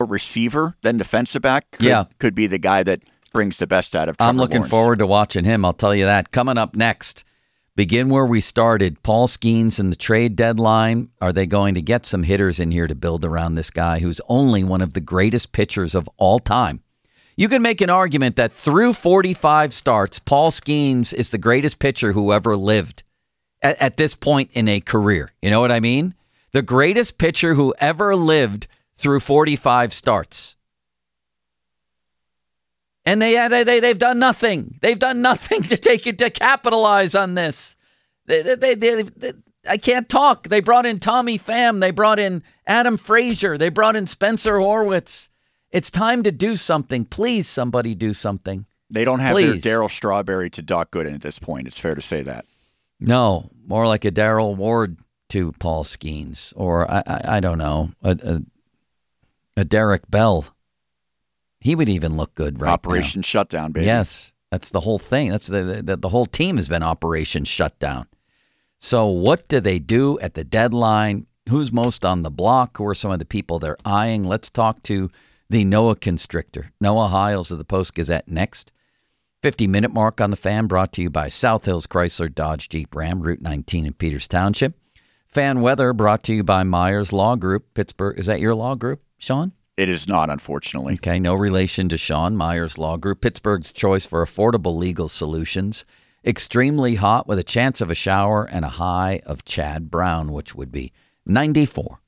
receiver than defensive back could be the guy that brings the best out of Trevor I'm looking Lawrence. forward to watching him. I'll tell you that. Coming up next, begin where we started. Paul Skeens and the trade deadline. Are they going to get some hitters in here to build around this guy who's only one of the greatest pitchers of all time? You can make an argument that through 45 starts, Paul Skeens is the greatest pitcher who ever lived at this point in a career. You know what I mean? The greatest pitcher who ever lived through 45 starts. And they've done nothing. They've done nothing to take it to capitalize on this. I can't talk. They brought in Tommy Pham. They brought in Adam Frazier. They brought in Spencer Horwitz. It's time to do something. Please, somebody do something. They don't have their Darryl Strawberry to Doc Gooden at this point. It's fair to say that. No, more like a Darryl Ward to Paul Skeens, or I don't know, a Derek Bell. He would even look good right Operation now. Shutdown, baby. Yes, that's the whole thing. That's the whole team has been Operation Shutdown. So what do they do at the deadline? Who's most on the block? Who are some of the people they're eyeing? Let's talk to the Noah Constrictor. Noah Hiles of the Post-Gazette next. 50-minute mark on the Fan, brought to you by South Hills Chrysler Dodge Jeep Ram, Route 19 in Peters Township. Fan weather brought to you by Myers Law Group, Pittsburgh. Is that your law group, Sean? It is not, unfortunately. Okay, no relation to Sean. Myers Law Group, Pittsburgh's choice for affordable legal solutions. Extremely hot with a chance of a shower and a high of Chad Brown, which would be 94.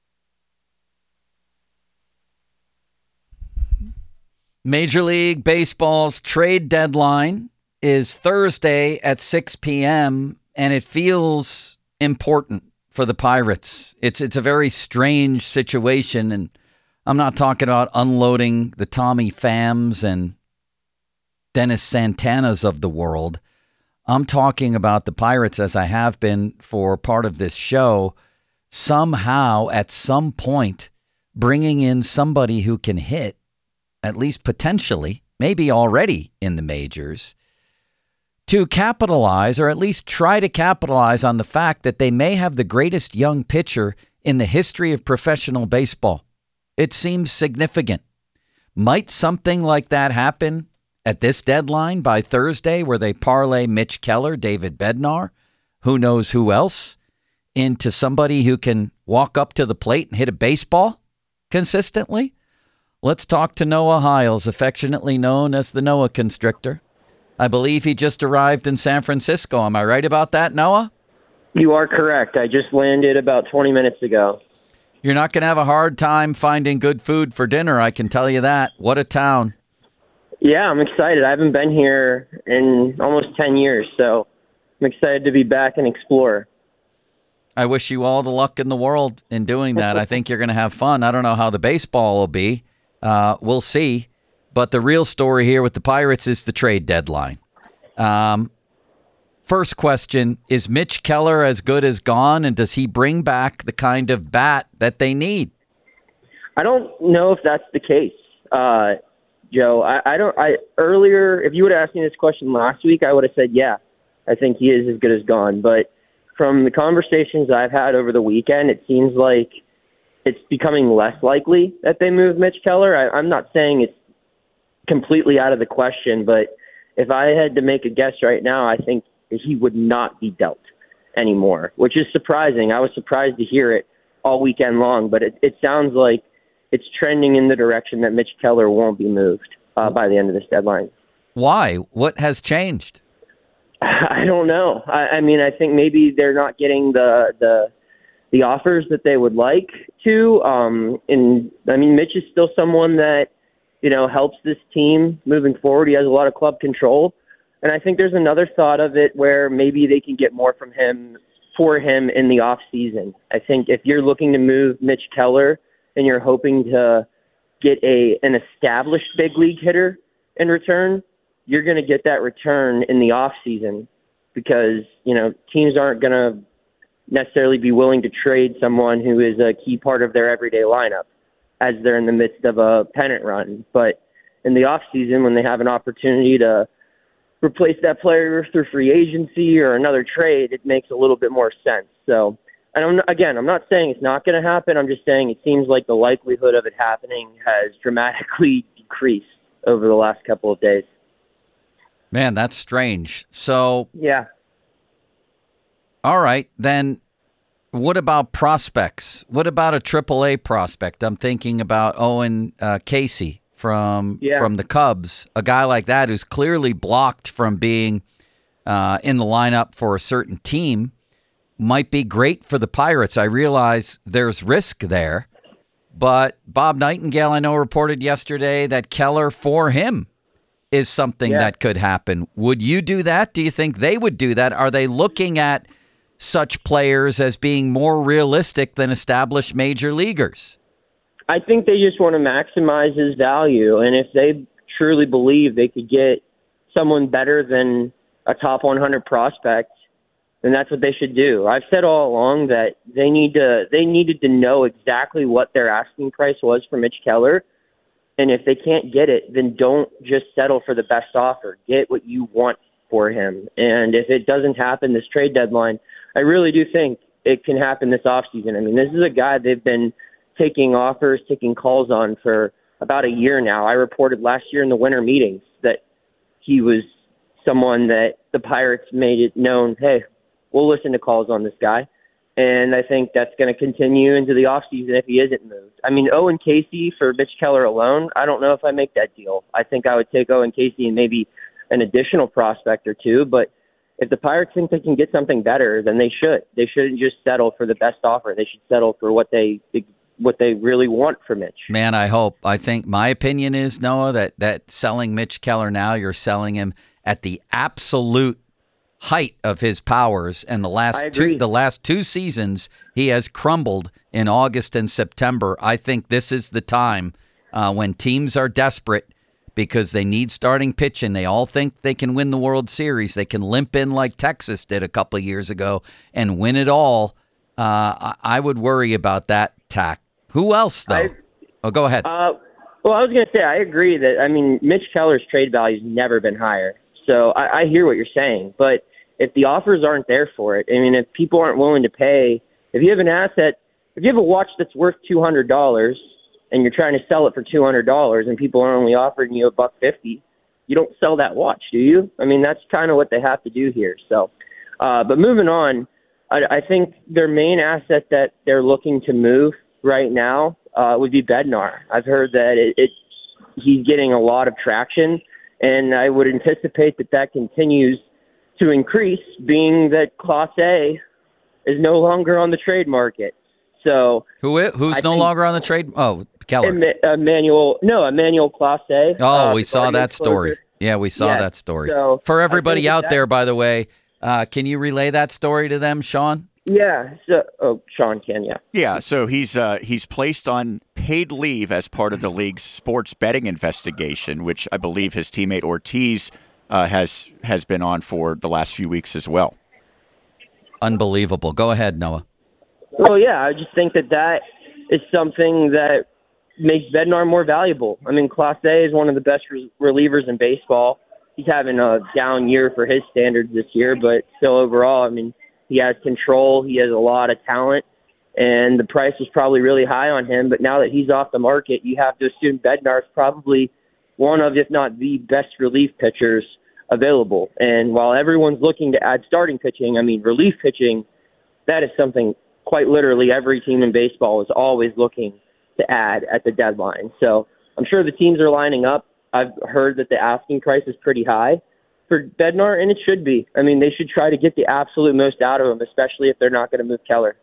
Major League Baseball's trade deadline is Thursday at 6 p.m., and it feels important for the Pirates. It's a very strange situation, and I'm not talking about unloading the Tommy Phams and Dennis Santanas of the world. I'm talking about the Pirates, as I have been for part of this show, somehow at some point bringing in somebody who can hit, at least potentially, maybe already in the majors, to capitalize, or at least try to capitalize on the fact that they may have the greatest young pitcher in the history of professional baseball. It seems significant. Might something like that happen at this deadline by Thursday, where they parlay Mitch Keller, David Bednar, who knows who else, into somebody who can walk up to the plate and hit a baseball consistently? Let's talk to Noah Hiles, affectionately known as the Noah Constrictor. I believe he just arrived in San Francisco. Am I right about that, Noah? You are correct. I just landed about 20 minutes ago. You're not going to have a hard time finding good food for dinner, I can tell you that. What a town. Yeah, I'm excited. I haven't been here in almost 10 years, so I'm excited to be back and explore. I wish you all the luck in the world in doing that. I think you're going to have fun. I don't know how the baseball will be. We'll see. But the real story here with the Pirates is the trade deadline. First question, is Mitch Keller as good as gone, and does he bring back the kind of bat that they need? I don't know if that's the case, Joe. Earlier, if you would have asked me this question last week, I would have said, yeah, I think he is as good as gone. But from the conversations I've had over the weekend, it seems like it's becoming less likely that they move Mitch Keller. I'm not saying it's completely out of the question, but if I had to make a guess right now, I think he would not be dealt anymore, which is surprising. I was surprised to hear it all weekend long, but it sounds like it's trending in the direction that Mitch Keller won't be moved by the end of this deadline. Why? What has changed? I don't know. I mean, I think maybe they're not getting the offers that they would like to. And I mean, Mitch is still someone that, helps this team moving forward. He has a lot of club control. And I think there's another thought of it where maybe they can get more from him for him in the off season. I think if you're looking to move Mitch Keller and you're hoping to get an established big league hitter in return, you're going to get that return in the off season because, teams aren't going to necessarily be willing to trade someone who is a key part of their everyday lineup as they're in the midst of a pennant run. But in the off season, when they have an opportunity to replace that player through free agency or another trade, it makes a little bit more sense. So I'm not saying it's not going to happen. I'm just saying it seems like the likelihood of it happening has dramatically decreased over the last couple of days. Man, that's strange. So, yeah. All right, then what about prospects? What about a AAA prospect? I'm thinking about Owen Casey from the Cubs, a guy like that who's clearly blocked from being in the lineup for a certain team. Might be great for the Pirates. I realize there's risk there, but Bob Nightingale, I know, reported yesterday that Keller, for him, is something that could happen. Would you do that? Do you think they would do that? Are they looking at such players as being more realistic than established major leaguers? I think they just want to maximize his value, and if they truly believe they could get someone better than a top 100 prospect, then that's what they should do. I've said all along that they needed to know exactly what their asking price was for Mitch Keller, and if they can't get it, then don't just settle for the best offer. Get what you want for him, and if it doesn't happen this trade deadline, I really do think it can happen this offseason. I mean, this is a guy they've been taking offers, taking calls on for about a year now. I reported last year in the winter meetings that he was someone that the Pirates made it known, hey, we'll listen to calls on this guy. And I think that's going to continue into the offseason if he isn't moved. I mean, Owen Casey for Mitch Keller alone, I don't know if I make that deal. I think I would take Owen Casey and maybe an additional prospect or two. But if the Pirates think they can get something better, then they should. They shouldn't just settle for the best offer. They should settle for what they really want for Mitch. Man, I hope. I think my opinion is, Noah, that selling Mitch Keller now, you're selling him at the absolute height of his powers, and the last two seasons he has crumbled in August and September. I think this is the time when teams are desperate because they need starting pitching. They all think they can win the World Series. They can limp in like Texas did a couple of years ago and win it all. I would worry about that tack. Who else, though? Go ahead. Well, I was going to say, I agree that, I mean, Mitch Keller's trade value's never been higher. So I hear what you're saying, but if the offers aren't there for it, I mean, if people aren't willing to pay, if you have an asset, if you have a watch that's worth $200 and you're trying to sell it for $200 and people are only offering you $150, you don't sell that watch, do you? I mean, that's kind of what they have to do here. So, but moving on, I think their main asset that they're looking to move right now would be Bednar. I've heard that he's getting a lot of traction. And I would anticipate that continues to increase, being that Class A is no longer on the trade market. So who's no longer on the trade? Oh, Keller. Emmanuel Class A. Oh, we saw that story. Yeah, we saw that story. So for everybody out there, by the way, can you relay that story to them, Sean? Yeah. So, Sean can, yeah. Yeah, so he's placed on paid leave as part of the league's sports betting investigation, which I believe his teammate Ortiz has been on for the last few weeks as well. Unbelievable. Go ahead, Noah. Well, yeah, I just think that is something that makes Bednar more valuable. I mean, Class A is one of the best relievers in baseball. He's having a down year for his standards this year, but still overall, I mean, he has control. He has a lot of talent, and the price was probably really high on him. But now that he's off the market, you have to assume Bednar is probably one of, if not the best relief pitchers available. And while everyone's looking to add starting pitching, I mean, relief pitching, that is something quite literally every team in baseball is always looking to add at the deadline. So I'm sure the teams are lining up. I've heard that the asking price is pretty high for Bednar, and it should be. I mean, they should try to get the absolute most out of him, especially if they're not going to move Keller.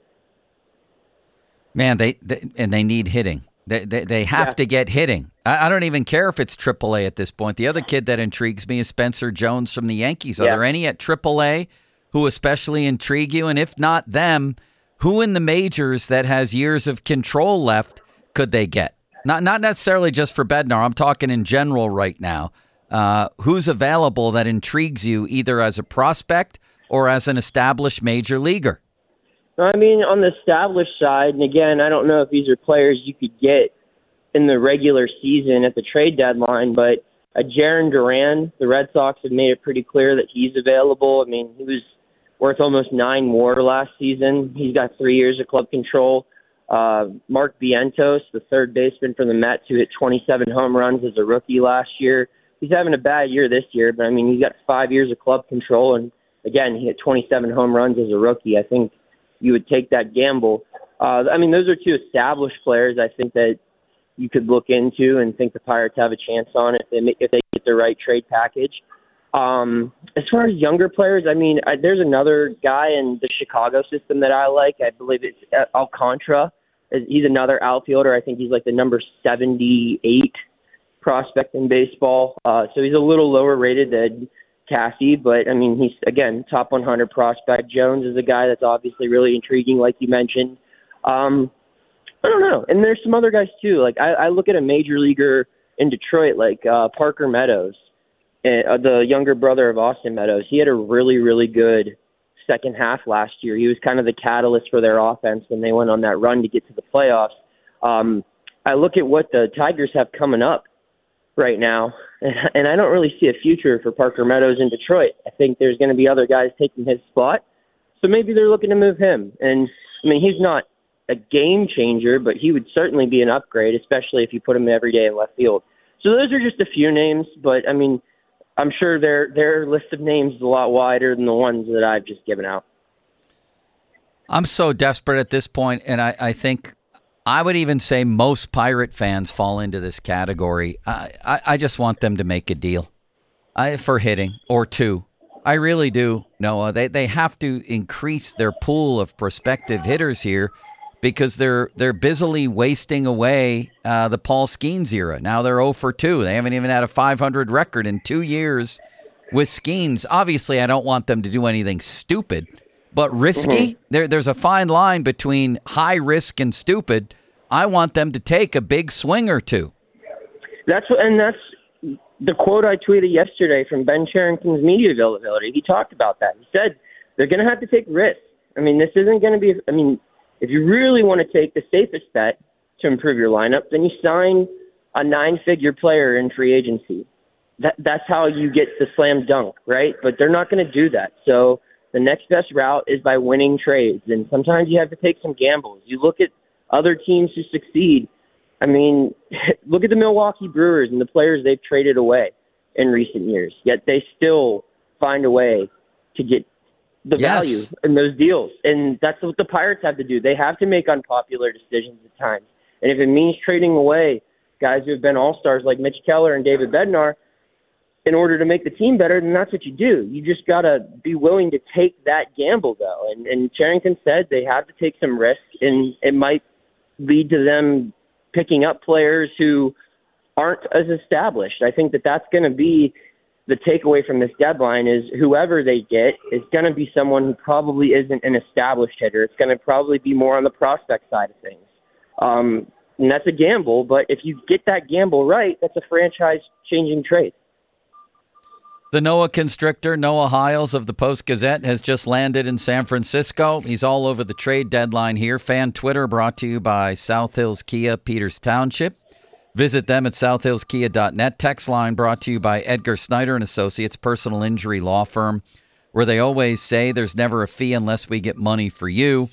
Man, they need hitting. They have to get hitting. I don't even care if it's AAA at this point. The other kid that intrigues me is Spencer Jones from the Yankees. Are there any at AAA who especially intrigue you? And if not them, who in the majors that has years of control left could they get? Not necessarily just for Bednar. I'm talking in general right now. Who's available that intrigues you either as a prospect or as an established major leaguer? I mean, on the established side, and again, I don't know if these are players you could get in the regular season at the trade deadline, but Jarren Duran, the Red Sox have made it pretty clear that he's available. I mean, he was worth almost 9 more last season. He's got 3 years of club control. Mark Vientos, the third baseman for the Mets, who hit 27 home runs as a rookie last year. He's having a bad year this year, but, I mean, he's got 5 years of club control, and, again, he hit 27 home runs as a rookie. I think you would take that gamble. I mean, those are two established players I think that you could look into and think the Pirates have a chance on if they get the right trade package. As far as younger players, I mean, there's another guy in the Chicago system that I like. I believe it's Alcantara. He's another outfielder. I think he's like the number 78 prospect in baseball. So he's a little lower rated than Cassie, but I mean, he's, again, top 100 prospect. Jones is a guy that's obviously really intriguing, like you mentioned. I don't know. And there's some other guys too. Like I look at a major leaguer in Detroit, like Parker Meadows, the younger brother of Austin Meadows. He had a really, really good second half last year. He was kind of the catalyst for their offense when they went on that run to get to the playoffs. I look at what the Tigers have coming up right now, and I don't really see a future for Parker Meadows in Detroit. I think there's going to be other guys taking his spot, so maybe they're looking to move him. And, I mean, he's not a game changer, but he would certainly be an upgrade, especially if you put him every day in left field. So those are just a few names, but, I mean, I'm sure their list of names is a lot wider than the ones that I've just given out. I'm so desperate at this point, and I think I would even say most Pirate fans fall into this category. I just want them to make a deal for hitting or two. I really do, Noah. They have to increase their pool of prospective hitters here because they're busily wasting away the Paul Skeens era. Now they're 0 for 2. They haven't even had a 500 record in 2 years with Skeens. Obviously, I don't want them to do anything stupid, but risky. There's a fine line between high risk and stupid. I want them to take a big swing or two. That's the quote I tweeted yesterday from Ben Cherington's media availability. He talked about that. He said they're going to have to take risks. I mean, this isn't going to be – I mean, if you really want to take the safest bet to improve your lineup, then you sign a 9-figure player in free agency. That's how you get the slam dunk, right? But they're not going to do that. So the next best route is by winning trades, and sometimes you have to take some gambles. You look at other teams who succeed. I mean, look at the Milwaukee Brewers and the players they've traded away in recent years, yet they still find a way to get the value in those deals. And that's what the Pirates have to do. They have to make unpopular decisions at times. And if it means trading away guys who have been all-stars like Mitch Keller and David Bednar in order to make the team better, then that's what you do. You just got to be willing to take that gamble, though. And Cherington said they have to take some risk, and it might lead to them picking up players who aren't as established. I think that's going to be the takeaway from this deadline is whoever they get is going to be someone who probably isn't an established hitter. It's going to probably be more on the prospect side of things. And that's a gamble, but if you get that gamble right, that's a franchise-changing trade. The Noah Constrictor, Noah Hiles of the Post-Gazette, has just landed in San Francisco. He's all over the trade deadline here. Fan Twitter brought to you by South Hills Kia, Peters Township. Visit them at southhillskia.net. Text line brought to you by Edgar Snyder and Associates, personal injury law firm, where they always say there's never a fee unless we get money for you.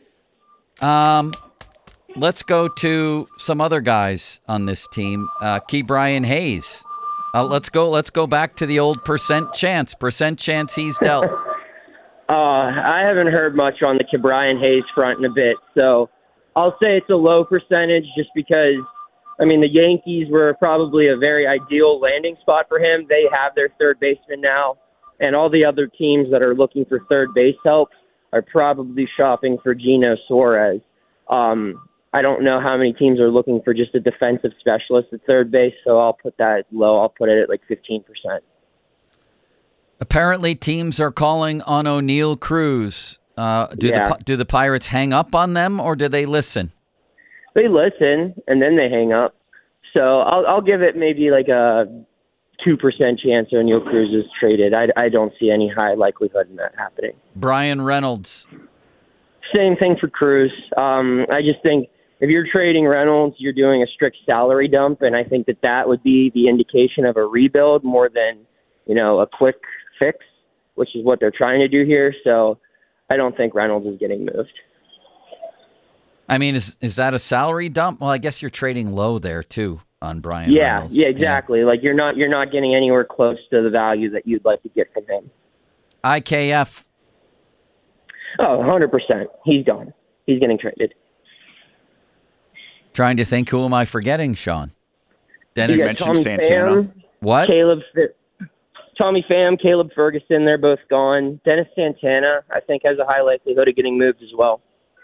Let's go to some other guys on this team. Ke'Bryan Hayes. Let's go back to the old percent chance he's dealt. I haven't heard much on the Ke'Bryan Hayes front in a bit, so I'll say it's a low percentage just because, I mean, the Yankees were probably a very ideal landing spot for him. They have their third baseman now, and all the other teams that are looking for third base help are probably shopping for Gino Suarez. I don't know how many teams are looking for just a defensive specialist at third base, so I'll put that low. I'll put it at like 15%. Apparently, teams are calling on O'Neill Cruz. Do the Pirates hang up on them, or do they listen? They listen, and then they hang up. So I'll give it maybe like a 2% chance O'Neill Cruz is traded. I don't see any high likelihood in that happening. Brian Reynolds. Same thing for Cruz. I just think if you're trading Reynolds, you're doing a strict salary dump, and I think that would be the indication of a rebuild more than, a quick fix. which is what they're trying to do here. So I don't think Reynolds is getting moved. I mean, is that a salary dump? Well, I guess you're trading low there too on Brian Reynolds. Yeah, exactly. Yeah. Like you're not getting anywhere close to the value that you'd like to get from him. IKF. Oh, 100%. He's gone. He's getting traded. Trying to think, who am I forgetting, Sean? Dennis mentioned Santana. Pham, what? Tommy Pham, Caleb Ferguson, they're both gone. Dennis Santana, I think, has a high likelihood of getting moved as well.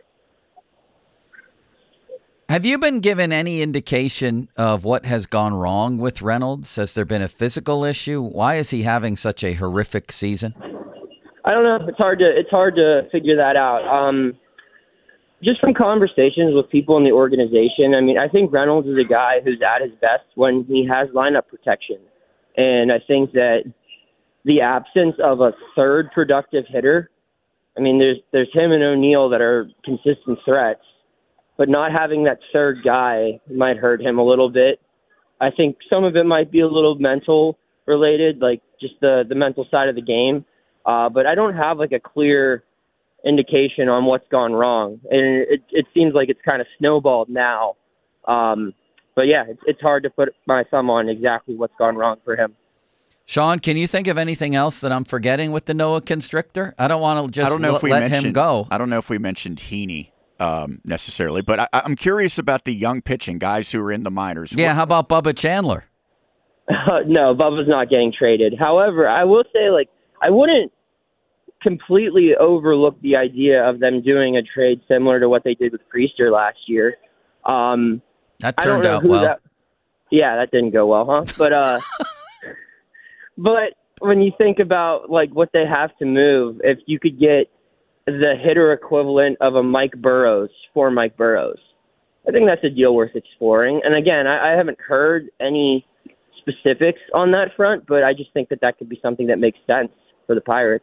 Have you been given any indication of what has gone wrong with Reynolds? Has there been a physical issue? Why is he having such a horrific season? I don't know. It's hard to figure that out. Just from conversations with people in the organization, I mean, I think Reynolds is a guy who's at his best when he has lineup protection. And I think that the absence of a third productive hitter, I mean, there's him and O'Neill that are consistent threats, but not having that third guy might hurt him a little bit. I think some of it might be a little mental related, like just the mental side of the game. But I don't have like a clear indication on what's gone wrong. And it seems like it's kind of snowballed now. But yeah, it's hard to put my thumb on exactly what's gone wrong for him. Sean, can you think of anything else that I'm forgetting with the Noah Constrictor? I don't want to just let him go. I don't know if we mentioned Heaney necessarily, but I'm curious about the young pitching guys who are in the minors. Yeah, how about Bubba Chandler? No, Bubba's not getting traded. However, I will say, like, I wouldn't completely overlook the idea of them doing a trade similar to what they did with Priester last year. That turned out well. That didn't go well, huh? But but when you think about like what they have to move, if you could get the hitter equivalent of a Mike Burrows for Mike Burrows, I think that's a deal worth exploring. And again, I haven't heard any specifics on that front, but I just think that could be something that makes sense for the Pirates.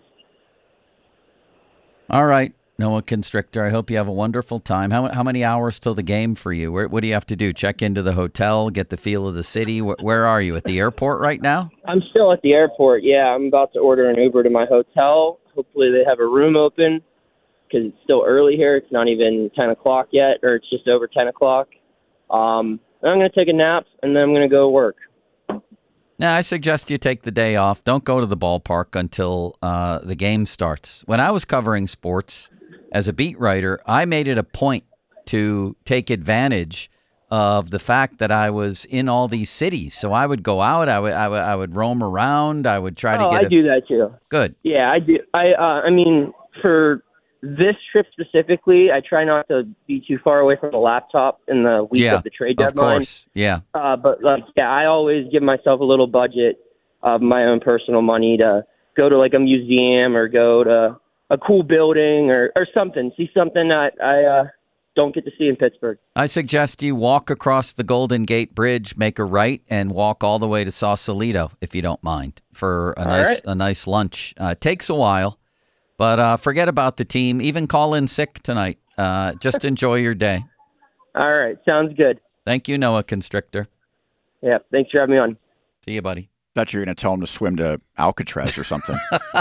All right, Noah Constrictor, I hope you have a wonderful time. How many hours till the game for you? What do you have to do? Check into the hotel, get the feel of the city? Where are you, at the airport right now? I'm still at the airport, yeah. I'm about to order an Uber to my hotel. Hopefully they have a room open because it's still early here. It's not even 10 o'clock yet, or it's just over 10 o'clock. I'm going to take a nap, and then I'm going to go work. Now, I suggest you take the day off. Don't go to the ballpark until the game starts. When I was covering sports as a beat writer, I made it a point to take advantage of the fact that I was in all these cities. So I would go out. I would roam around. I would try to get. I do that too. Good. Yeah, I do. I mean, for this trip specifically, I try not to be too far away from the laptop in the week of the trade deadline. Of course. Yeah. But I always give myself a little budget of my own personal money to go to like a museum or go to a cool building or something. See something that I don't get to see in Pittsburgh. I suggest you walk across the Golden Gate Bridge, make a right, and walk all the way to Sausalito, if you don't mind, for a nice lunch. Takes a while, but forget about the team. Even call in sick tonight. Just enjoy your day. All right. Sounds good. Thank you, Noah Constrictor. Yeah. Thanks for having me on. See you, buddy. Thought you were going to tell him to swim to Alcatraz or something.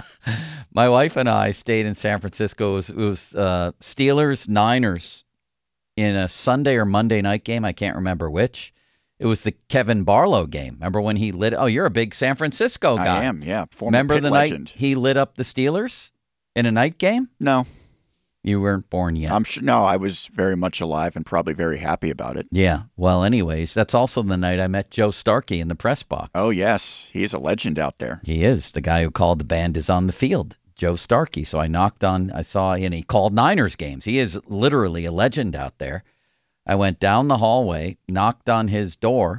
My wife and I stayed in San Francisco. It was Steelers, Niners in a Sunday or Monday night game. I can't remember which. It was the Kevin Barlow game. Remember when he lit? Oh, you're a big San Francisco guy. I am, yeah. Remember the legend. Night he lit up the Steelers in a night game? No. You weren't born yet. I'm sure. No, I was very much alive and probably very happy about it. Yeah. Well, anyways, that's also the night I met Joe Starkey in the press box. Oh, yes. He is a legend out there. He is. The guy who called The Band Is on the Field, Joe Starkey. So I saw, and he called Niners games. He is literally a legend out there. I went down the hallway, knocked on his door,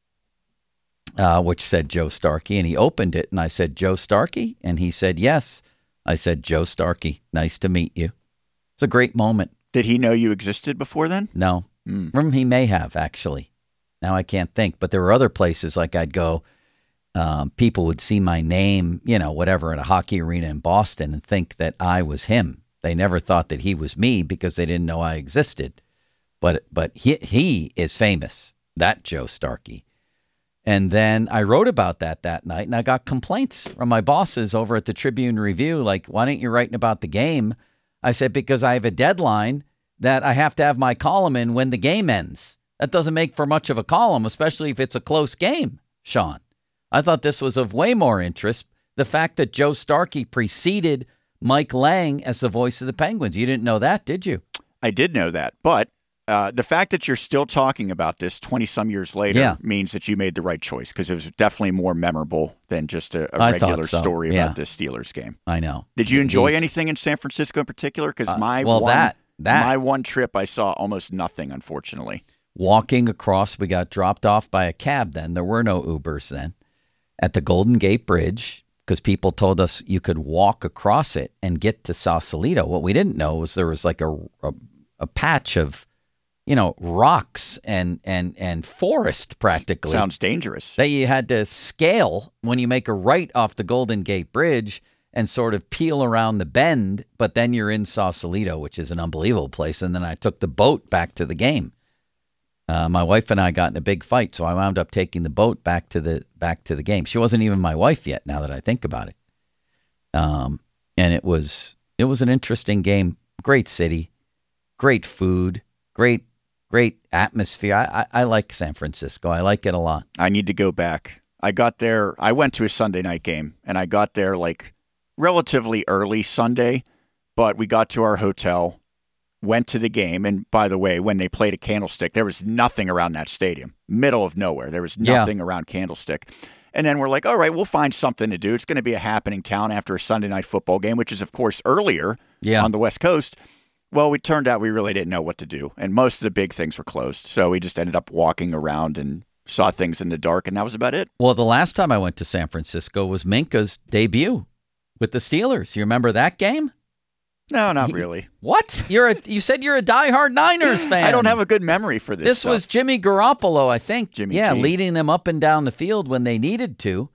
which said Joe Starkey, and he opened it, and I said, Joe Starkey? And he said, yes. I said, Joe Starkey, nice to meet you. It's a great moment. Did he know you existed before then? No. He may have, actually. Now I can't think. But there were other places like I'd go, people would see my name, whatever, at a hockey arena in Boston and think that I was him. They never thought that he was me because they didn't know I existed. But he is famous, that Joe Starkey. And then I wrote about that night, and I got complaints from my bosses over at the Tribune Review, like, why aren't you writing about the game? I said, because I have a deadline that I have to have my column in when the game ends. That doesn't make for much of a column, especially if it's a close game, Sean. I thought this was of way more interest. The fact that Joe Starkey preceded Mike Lang as the voice of the Penguins. You didn't know that, did you? I did know that, but the fact that you're still talking about this 20-some years later means that you made the right choice, because it was definitely more memorable than just a regular story about this Steelers game. I know. Did you enjoy anything in San Francisco in particular? Because my one trip, I saw almost nothing, unfortunately. Walking across, we got dropped off by a cab then. There were no Ubers then. At the Golden Gate Bridge, because people told us you could walk across it and get to Sausalito. What we didn't know was there was like a patch of, rocks and forest practically. Sounds dangerous. That you had to scale when you make a right off the Golden Gate Bridge and sort of peel around the bend, but then you're in Sausalito, which is an unbelievable place. And then I took the boat back to the game. My wife and I got in a big fight, so I wound up taking the boat back to the game. She wasn't even my wife yet, now that I think about it. And it was an interesting game. Great city, great food, great atmosphere. I like San Francisco. I like it a lot. I need to go back. I got there. I went to a Sunday night game, and I got there like relatively early Sunday, but we got to our hotel, went to the game, and by the way, when they played at Candlestick, there was nothing around that stadium. Middle of nowhere. There was nothing around Candlestick. And then we're like, all right, we'll find something to do. It's going to be a happening town after a Sunday night football game, which is, of course, earlier on the West Coast. Well, it turned out we really didn't know what to do, and most of the big things were closed. So we just ended up walking around and saw things in the dark, and that was about it. Well, the last time I went to San Francisco was Minka's debut with the Steelers. You remember that game? No, not really. What? You said you're a diehard Niners fan. I don't have a good memory for this. This was Jimmy Garoppolo, I think. Jimmy G. Leading them up and down the field when they needed to.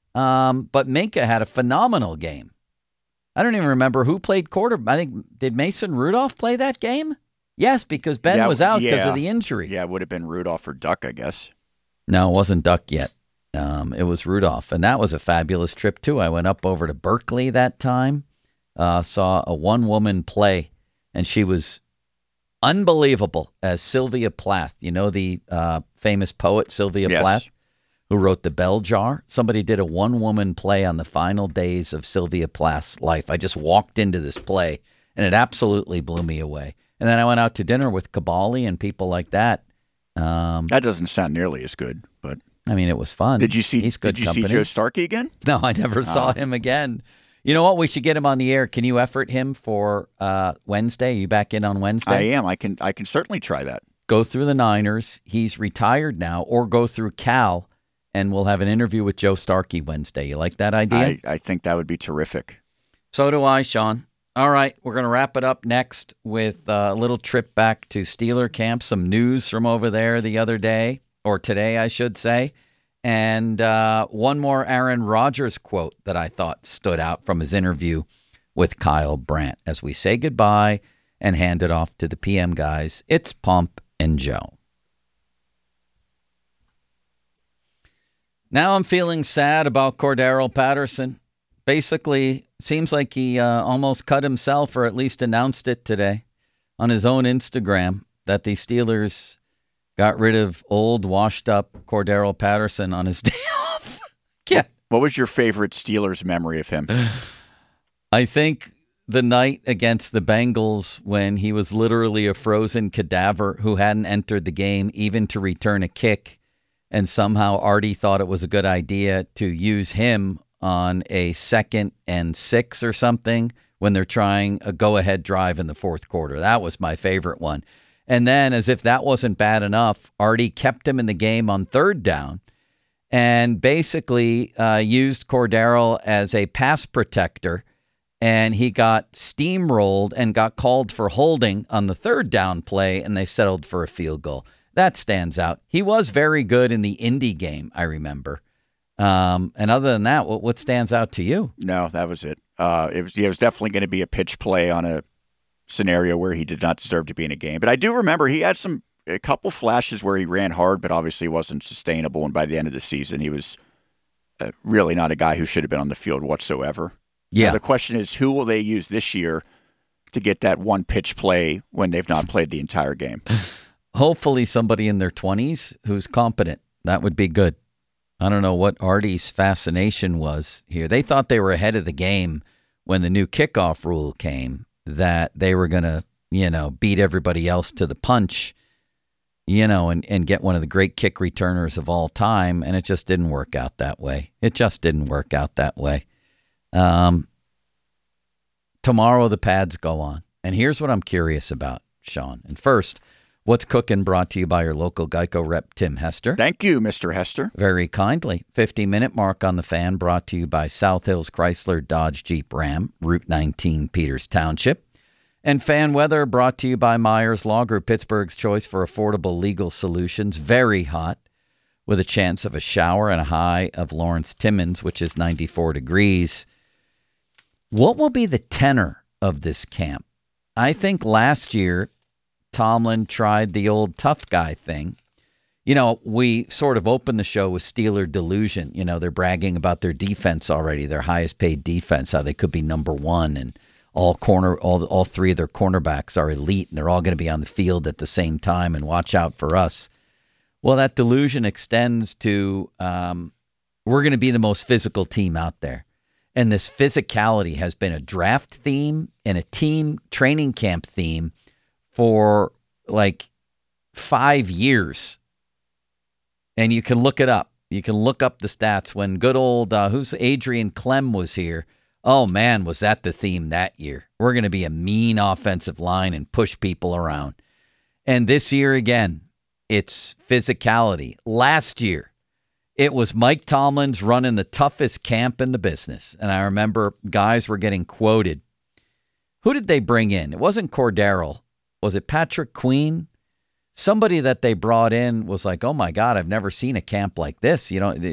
But Minka had a phenomenal game. I don't even remember who played quarterback. I think, did Mason Rudolph play that game? Yes, because Ben was out because of the injury. Yeah, it would have been Rudolph or Duck, I guess. No, it wasn't Duck yet. It was Rudolph, and that was a fabulous trip, too. I went up over to Berkeley that time, saw a one-woman play, and she was unbelievable as Sylvia Plath. You know the famous poet Sylvia Plath, who wrote The Bell Jar? Somebody did a one-woman play on the final days of Sylvia Plath's life. I just walked into this play, and it absolutely blew me away. And then I went out to dinner with Kabali and people like that. That doesn't sound nearly as good, but I mean, it was fun. Did you see company. Joe Starkey again? No, I never saw him again. You know what? We should get him on the air. Can you effort him for Wednesday? Are you back in on Wednesday? I am. I can certainly try that. Go through the Niners. He's retired now, or go through Cal, and we'll have an interview with Joe Starkey Wednesday. You like that idea? I think that would be terrific. So do I, Sean. All right, we're going to wrap it up next with a little trip back to Steeler camp, some news from over there the other day, or today, I should say, and one more Aaron Rodgers quote that I thought stood out from his interview with Kyle Brandt. As we say goodbye and hand it off to the PM guys, it's Pomp and Joe. Now I'm feeling sad about Cordarrelle Patterson. Basically, seems like he almost cut himself, or at least announced it today on his own Instagram, that the Steelers got rid of old, washed-up Cordarrelle Patterson on his day off. Yeah. What was your favorite Steelers memory of him? I think the night against the Bengals, when he was literally a frozen cadaver who hadn't entered the game even to return a kick, and somehow Artie thought it was a good idea to use him on a 2nd and 6 or something when they're trying a go-ahead drive in the fourth quarter. That was my favorite one. And then, as if that wasn't bad enough, Artie kept him in the game on 3rd down and basically used Cordarrelle as a pass protector, and he got steamrolled and got called for holding on the 3rd down play, and they settled for a field goal. That stands out. He was very good in the Indy game, I remember. And other than that, what stands out to you? No, that was it. It was definitely going to be a pitch play on a scenario where he did not deserve to be in a game. But I do remember he had some a couple flashes where he ran hard, but obviously wasn't sustainable. And by the end of the season, he was really not a guy who should have been on the field whatsoever. Yeah. Now, the question is, who will they use this year to get that one pitch play when they've not played the entire game? Hopefully somebody in their 20s who's competent. That would be good. I don't know what Artie's fascination was here. They thought they were ahead of the game when the new kickoff rule came, that they were going to, beat everybody else to the punch, and get one of the great kick returners of all time. And it just didn't work out that way. Tomorrow the pads go on. And here's what I'm curious about, Sean. And first, What's Cooking brought to you by your local Geico rep, Tim Hester. Thank you, Mr. Hester. Very kindly. 50-minute mark on the fan brought to you by South Hills Chrysler Dodge Jeep Ram, Route 19, Peters Township. And fan weather brought to you by Myers Law Group, Pittsburgh's choice for affordable legal solutions. Very hot, with a chance of a shower and a high of Lawrence Timmons, which is 94 degrees. What will be the tenor of this camp? I think last year Tomlin tried the old tough guy thing. We sort of opened the show with Steeler delusion. They're bragging about their defense already, their highest paid defense, how they could be number one, and all three of their cornerbacks are elite, and they're all going to be on the field at the same time, and watch out for us. Well, that delusion extends to we're going to be the most physical team out there. And this physicality has been a draft theme and a team training camp theme for like 5 years. And you can look it up. You can look up the stats. When good old, Adrian Clem was here, oh man, was that the theme that year. We're going to be a mean offensive line and push people around. And this year again, it's physicality. Last year, it was Mike Tomlin's running the toughest camp in the business. And I remember guys were getting quoted. Who did they bring in? It wasn't Cordero. Was it Patrick Queen? Somebody that they brought in was like, oh my God, I've never seen a camp like this.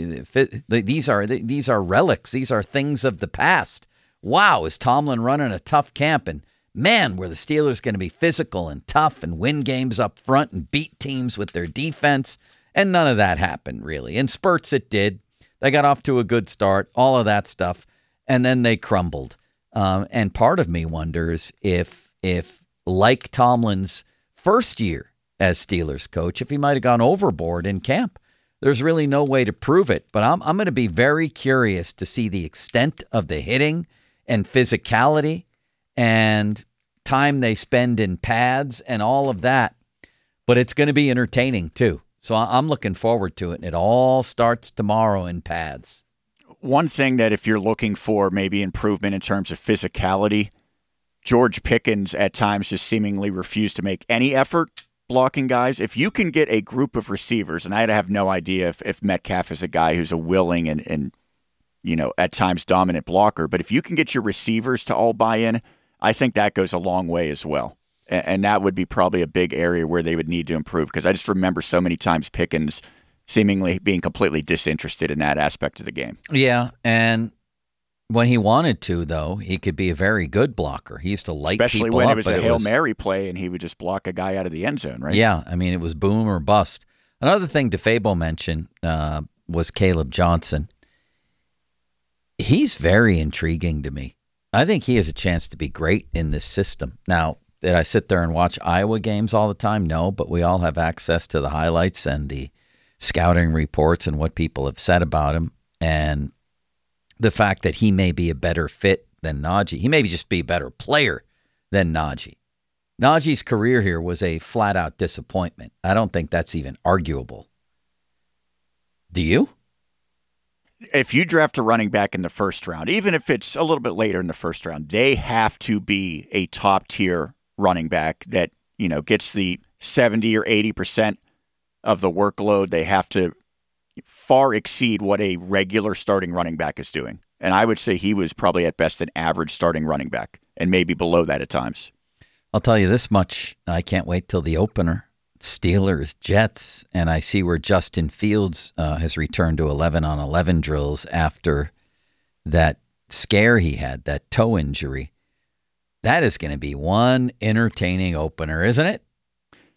These are relics. These are things of the past. Wow, is Tomlin running a tough camp? And man, were the Steelers going to be physical and tough and win games up front and beat teams with their defense? And none of that happened, really. In spurts, it did. They got off to a good start, all of that stuff, and then they crumbled. And part of me wonders if like Tomlin's first year as Steelers coach, if he might have gone overboard in camp. There's really no way to prove it, but I'm going to be very curious to see the extent of the hitting and physicality and time they spend in pads and all of that. But it's going to be entertaining, too. So I'm looking forward to it, and it all starts tomorrow in pads. One thing that if you're looking for maybe improvement in terms of physicality, George Pickens at times just seemingly refused to make any effort blocking guys. If you can get a group of receivers, and I have no idea if Metcalf is a guy who's a willing and at times dominant blocker, but if you can get your receivers to all buy in, I think that goes a long way as well. And that would be probably a big area where they would need to improve, because I just remember so many times Pickens seemingly being completely disinterested in that aspect of the game. Yeah, and when he wanted to, though, he could be a very good blocker. He used to light people up. Especially when it was a Hail Mary play and he would just block a guy out of the end zone, right? Yeah, I mean, it was boom or bust. Another thing DeFabo mentioned was Caleb Johnson. He's very intriguing to me. I think he has a chance to be great in this system. Now, did I sit there and watch Iowa games all the time? No, but we all have access to the highlights and the scouting reports and what people have said about him. And the fact that he may be a better fit than Najee. He may just be a better player than Najee. Najee's career here was a flat-out disappointment. I don't think that's even arguable. Do you? If you draft a running back in the first round, even if it's a little bit later in the first round, they have to be a top-tier running back that, gets the 70 or 80% of the workload. They have to far exceed what a regular starting running back is doing. And I would say he was probably at best an average starting running back, and maybe below that at times. I'll tell you this much. I can't wait till the opener. Steelers, Jets, and I see where Justin Fields has returned to 11-on-11 drills after that scare he had, that toe injury. That is going to be one entertaining opener, isn't it?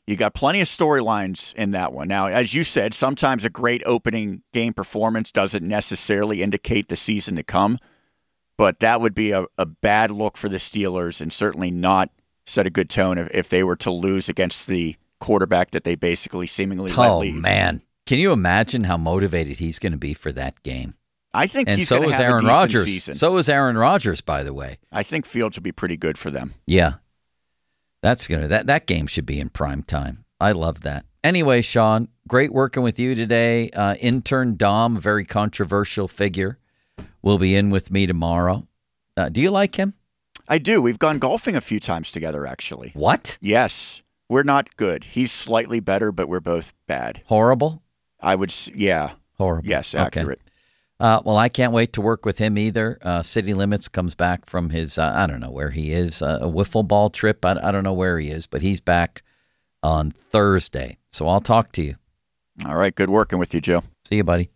You got plenty of storylines in that one. Now, as you said, sometimes a great opening game performance doesn't necessarily indicate the season to come, but that would be a bad look for the Steelers and certainly not set a good tone if they were to lose against the quarterback that they basically seemingly let leave. Oh, man. Can you imagine how motivated he's going to be for that game? I think and he's so going to is have Aaron a decent Rodgers. season. So is Aaron Rodgers, by the way. I think Fields will be pretty good for them. Yeah. That game should be in prime time. I love that. Anyway, Sean, great working with you today. Intern Dom, a very controversial figure, will be in with me tomorrow. Do you like him? I do. We've gone golfing a few times together, actually. What? Yes. We're not good. He's slightly better, but we're both bad. Horrible? Yeah. Horrible. Yes, accurate. Okay. Well, I can't wait to work with him either. City Limits comes back from his, I don't know where he is, a wiffle ball trip. I don't know where he is, but he's back on Thursday. So I'll talk to you. All right. Good working with you, Joe. See you, buddy.